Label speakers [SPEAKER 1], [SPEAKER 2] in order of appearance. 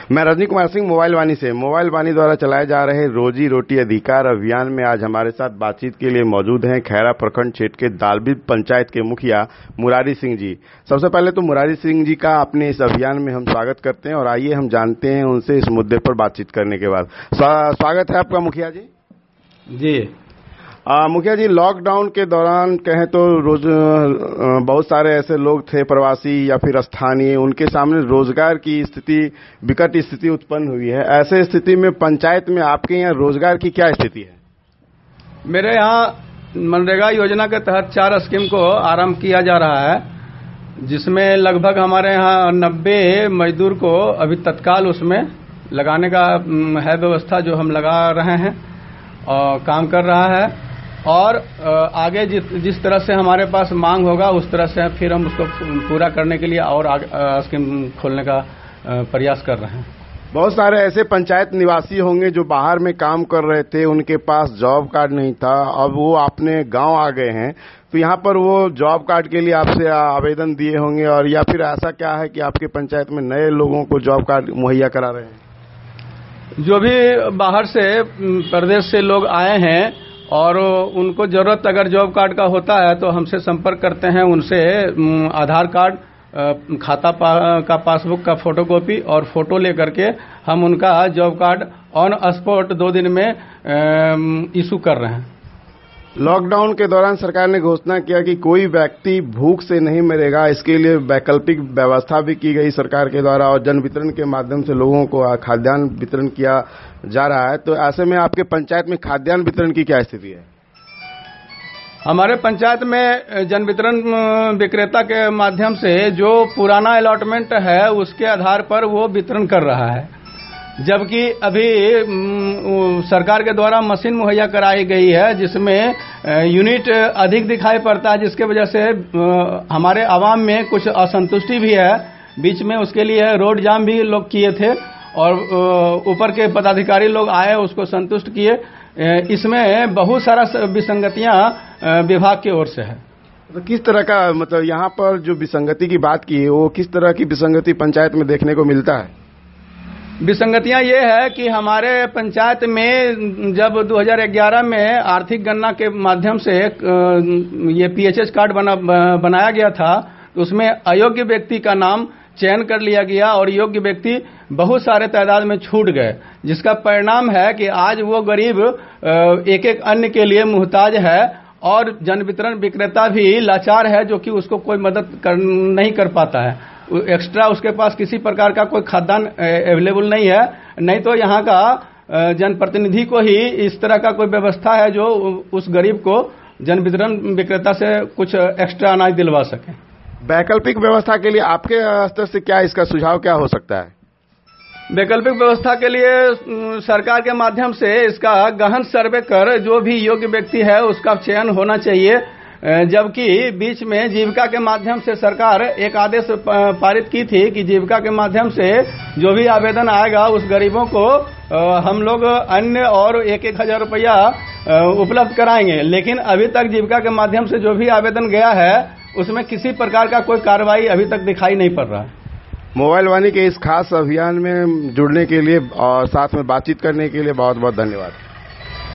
[SPEAKER 1] मैं रजनी कुमार सिंह मोबाइल वाणी से। मोबाइल वाणी द्वारा चलाए जा रहे रोजी रोटी अधिकार अभियान में आज हमारे साथ बातचीत के लिए मौजूद हैं खैरा प्रखंड क्षेत्र के दालबिद पंचायत के मुखिया मुरारी सिंह जी। सबसे पहले तो मुरारी सिंह जी का अपने इस अभियान में हम स्वागत करते हैं और आइए हम जानते हैं उनसे इस मुद्दे पर बातचीत करने के बाद। स्वागत है आपका मुखिया जी।
[SPEAKER 2] जी
[SPEAKER 1] मुखिया जी, लॉकडाउन के दौरान कहें तो रोज बहुत सारे ऐसे लोग थे प्रवासी या फिर स्थानीय, उनके सामने रोजगार की स्थिति विकट स्थिति उत्पन्न हुई है। ऐसे स्थिति में पंचायत में आपके यहाँ रोजगार की क्या स्थिति है?
[SPEAKER 2] मेरे यहाँ मनरेगा योजना के तहत 4 स्कीम को आरंभ किया जा रहा है, जिसमें लगभग हमारे यहाँ 90 मजदूर को अभी तत्काल उसमें लगाने का है व्यवस्था, जो हम लगा रहे हैं और काम कर रहा है। और आगे जिस तरह से हमारे पास मांग होगा उस तरह से फिर हम उसको पूरा करने के लिए और स्कीम खोलने का प्रयास कर रहे हैं।
[SPEAKER 1] बहुत सारे ऐसे पंचायत निवासी होंगे जो बाहर में काम कर रहे थे, उनके पास जॉब कार्ड नहीं था, अब वो अपने गांव आ गए हैं, तो यहाँ पर वो जॉब कार्ड के लिए आपसे आवेदन दिए होंगे, और या फिर ऐसा क्या है कि आपके पंचायत में नए लोगों को जॉब कार्ड मुहैया करा रहे हैं?
[SPEAKER 2] जो भी बाहर से प्रदेश से लोग आए हैं और उनको जरूरत अगर जॉब कार्ड का होता है तो हमसे संपर्क करते हैं। उनसे आधार कार्ड, खाता का पासबुक का फोटोकॉपी और फोटो लेकर के हम उनका जॉब कार्ड ऑन स्पॉट 2 दिन में इशू कर रहे हैं।
[SPEAKER 1] लॉकडाउन के दौरान सरकार ने घोषणा किया कि कोई व्यक्ति भूख से नहीं मरेगा, इसके लिए वैकल्पिक व्यवस्था भी की गई सरकार के द्वारा और जन वितरण के माध्यम से लोगों को खाद्यान्न वितरण किया जा रहा है। तो ऐसे में आपके पंचायत में खाद्यान्न वितरण की क्या स्थिति है?
[SPEAKER 2] हमारे पंचायत में जन वितरण विक्रेता के माध्यम से जो पुराना अलॉटमेंट है उसके आधार पर वो वितरण कर रहा है, जबकि अभी सरकार के द्वारा मशीन मुहैया कराई गई है जिसमें यूनिट अधिक दिखाई पड़ता है, जिसके वजह से हमारे आवाम में कुछ असंतुष्टि भी है। बीच में उसके लिए रोड जाम भी लोग किए थे और ऊपर के पदाधिकारी लोग आए, उसको संतुष्ट किए। इसमें बहुत सारा विसंगतियां विभाग की ओर से है।
[SPEAKER 1] तो किस तरह का, मतलब यहाँ पर जो विसंगति की बात की है वो किस तरह की विसंगति पंचायत में देखने को मिलता है?
[SPEAKER 2] विसंगतियां ये है कि हमारे पंचायत में जब 2011 में आर्थिक गणना के माध्यम से ये पीएचएस कार्ड बनाया गया था, तो उसमें अयोग्य व्यक्ति का नाम चयन कर लिया गया और योग्य व्यक्ति बहुत सारे तादाद में छूट गए, जिसका परिणाम है कि आज वो गरीब एक एक अन्न के लिए मुहताज है और जन वितरण विक्रेता भी लाचार है, जो कि उसको कोई मदद नहीं कर पाता है। एक्स्ट्रा उसके पास किसी प्रकार का कोई खाद्यान्न अवेलेबल नहीं है। नहीं तो यहाँ का जनप्रतिनिधि को ही इस तरह का कोई व्यवस्था है जो उस गरीब को जन वितरण विक्रेता से कुछ एक्स्ट्रा अनाज दिलवा सके।
[SPEAKER 1] वैकल्पिक व्यवस्था के लिए आपके स्तर से क्या इसका सुझाव क्या हो सकता है?
[SPEAKER 2] वैकल्पिक व्यवस्था के लिए सरकार के माध्यम से इसका गहन सर्वे कर जो भी योग्य व्यक्ति है उसका चयन होना चाहिए, जबकि बीच में जीविका के माध्यम से सरकार एक आदेश पारित की थी कि जीविका के माध्यम से जो भी आवेदन आएगा उस गरीबों को हम लोग अन्न और 1-1 हजार रुपया उपलब्ध कराएंगे। लेकिन अभी तक जीविका के माध्यम से जो भी आवेदन गया है उसमें किसी प्रकार का कोई कार्रवाई अभी तक दिखाई नहीं पड़ रहा है।
[SPEAKER 1] मोबाइल वाणी के इस खास अभियान में जुड़ने के लिए और साथ में बातचीत करने के लिए बहुत बहुत धन्यवाद।